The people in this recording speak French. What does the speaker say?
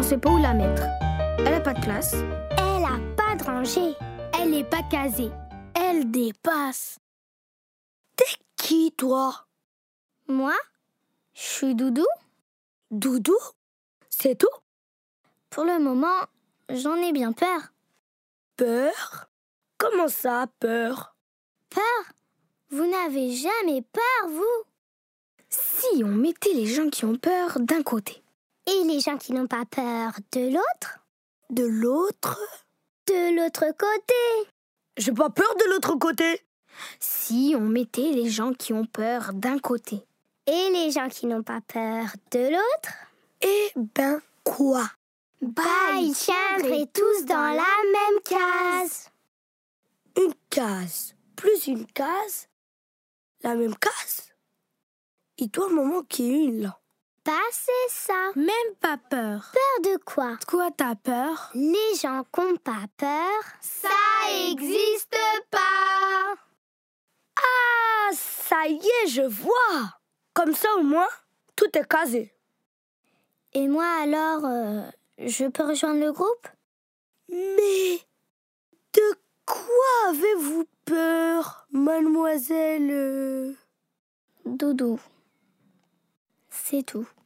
on sait pas où la mettre. Elle a pas de place. Elle a pas de rangée. Elle est pas casée. Elle dépasse. T'es qui, toi? Moi, je suis Doudou. Doudou? C'est tout? Pour le moment, j'en ai bien peur. Peur? Comment ça, peur? Peur? Vous n'avez jamais peur, vous? Si on mettait les gens qui ont peur d'un côté. Et les gens qui n'ont pas peur de l'autre? De l'autre? De l'autre côté. J'ai pas peur de l'autre côté. Si on mettait les gens qui ont peur d'un côté. Et les gens qui n'ont pas peur de l'autre? Eh ben, quoi? Ils tiendraient tous dans la même case. Une case, plus une case? La même case? Il doit m'en manquer une, là. C'est ça. Même pas peur. Peur de quoi? De quoi t'as peur? Les gens qui n'ont pas peur, ça existe pas. Ah, ça y est, je vois. Comme ça, au moins, tout est casé. Et moi, alors, je peux rejoindre le groupe? Mais de quoi avez-vous peur, mademoiselle? Doudou. C'est tout.